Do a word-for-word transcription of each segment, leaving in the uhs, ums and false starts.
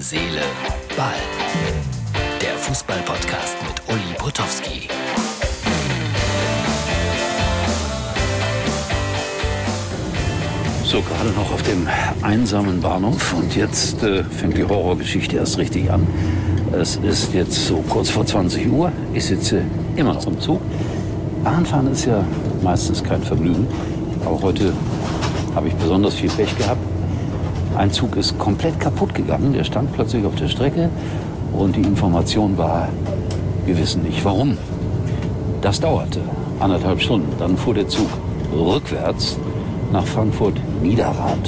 Seele, Ball. Der Fußball-Podcast mit Uli Potowski. So, gerade noch auf dem einsamen Bahnhof und jetzt äh, fängt die Horrorgeschichte erst richtig an. Es ist jetzt so kurz vor zwanzig Uhr, ich sitze immer noch im Zug. Bahnfahren ist ja meistens kein Vergnügen, aber heute habe ich besonders viel Pech gehabt. Ein Zug ist komplett kaputt gegangen, der stand plötzlich auf der Strecke und die Information war, wir wissen nicht warum. Das dauerte anderthalb Stunden, dann fuhr der Zug rückwärts nach Frankfurt-Niederrad.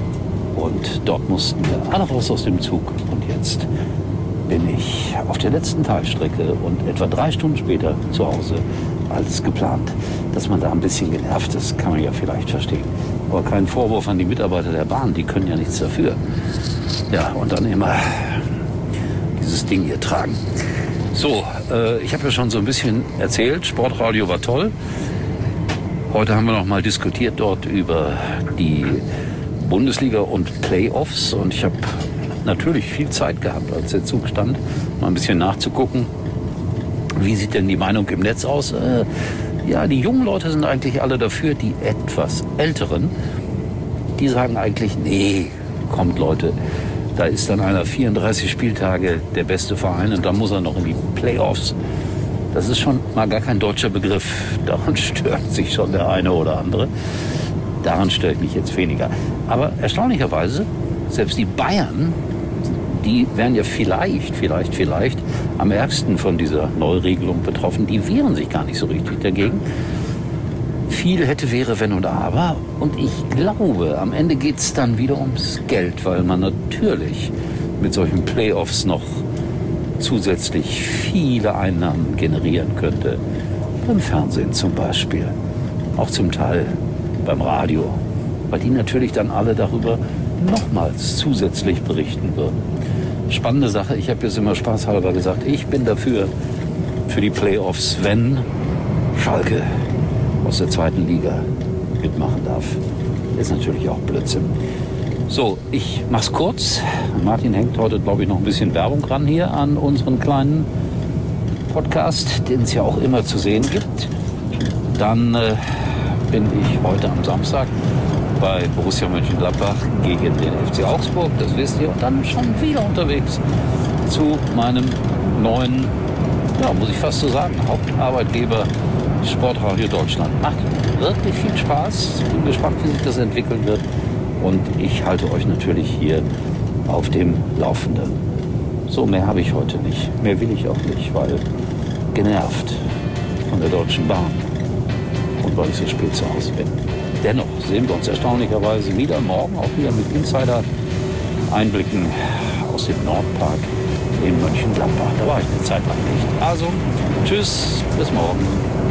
Und dort mussten wir alle raus aus dem Zug. Und jetzt bin ich auf der letzten Teilstrecke und etwa drei Stunden später zu Hause als geplant. Dass man da ein bisschen genervt ist, kann man ja vielleicht verstehen. Aber kein Vorwurf an die Mitarbeiter der Bahn, die können ja nichts dafür. Ja, und dann immer dieses Ding hier tragen. So, äh, ich habe ja schon so ein bisschen erzählt, Sportradio war toll. Heute haben wir noch mal diskutiert dort über die Bundesliga und Playoffs. Und ich habe natürlich viel Zeit gehabt, als der Zug stand, mal ein bisschen nachzugucken. Wie sieht denn die Meinung im Netz aus? Äh, ja, die jungen Leute sind eigentlich alle dafür. Die etwas Älteren, die sagen eigentlich, nee, kommt Leute, da ist dann einer vierunddreißig Spieltage der beste Verein und da muss er noch in die Playoffs. Das ist schon mal gar kein deutscher Begriff. Daran stört sich schon der eine oder andere. Daran stört ich mich jetzt weniger. Aber erstaunlicherweise, selbst die Bayern, die wären ja vielleicht, vielleicht, vielleicht am ärgsten von dieser Neuregelung betroffen. Die wehren sich gar nicht so richtig dagegen. Viel hätte, wäre, wenn und aber. Und ich glaube, am Ende geht es dann wieder ums Geld, weil man natürlich mit solchen Playoffs noch zusätzlich viele Einnahmen generieren könnte. Beim Fernsehen zum Beispiel. Auch zum Teil beim Radio. Weil die natürlich dann alle darüber nochmals zusätzlich berichten würden. Spannende Sache. Ich habe jetzt immer spaßhalber gesagt, ich bin dafür, für die Playoffs, wenn Schalke aus der zweiten Liga mitmachen darf. Ist natürlich auch Blödsinn. So, ich mach's kurz. Martin hängt heute, glaube ich, noch ein bisschen Werbung ran hier an unseren kleinen Podcast, den es ja auch immer zu sehen gibt. Dann äh, bin ich heute am Samstag bei Borussia Mönchengladbach gegen den F C Augsburg, das wisst ihr. Und dann schon wieder unterwegs zu meinem neuen, ja, muss ich fast so sagen, Hauptarbeitgeber Sportradio Deutschland. Macht wirklich viel Spaß. Bin gespannt, wie sich das entwickeln wird. Und ich halte euch natürlich hier auf dem Laufenden. So, mehr habe ich heute nicht. Mehr will ich auch nicht, weil genervt von der Deutschen Bahn und weil ich so spät zu Hause bin. Dennoch sehen wir uns erstaunlicherweise wieder morgen, auch wieder mit Insider-Einblicken aus dem Nordpark in Mönchengladbach. Da war ich eine Zeit lang nicht. Also, tschüss, bis morgen.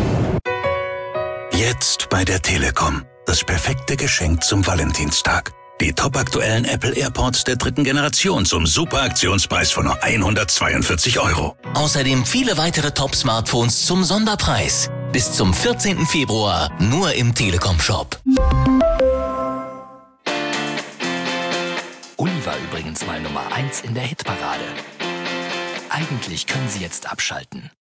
Jetzt bei der Telekom. Das perfekte Geschenk zum Valentinstag. Die topaktuellen Apple AirPods der dritten Generation zum Super-Aktionspreis von nur hundertzweiundvierzig Euro. Außerdem viele weitere Top-Smartphones zum Sonderpreis. Bis zum vierzehnten Februar nur im Telekom-Shop. Uli war übrigens mal Nummer eins in der Hitparade. Eigentlich können Sie jetzt abschalten.